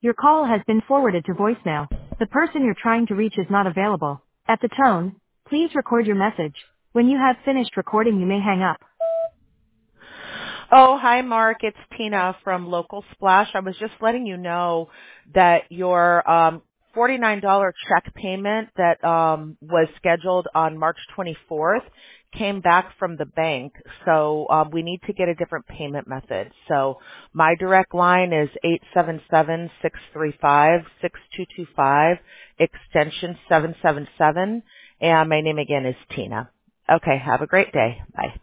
Your call has been forwarded to voicemail. The person you're trying to reach is not available. At the tone, please record your message. When you have finished recording, you may hang up. Oh, hi, Mark. It's Tina from Local Splash. I was just letting you know that your $49 check payment that was scheduled on March 24th came back from the bank. So we need to get a different payment method. So my direct line is 877-635-6225, extension 777, and my name again is Tina. Okay, have a great day. Bye.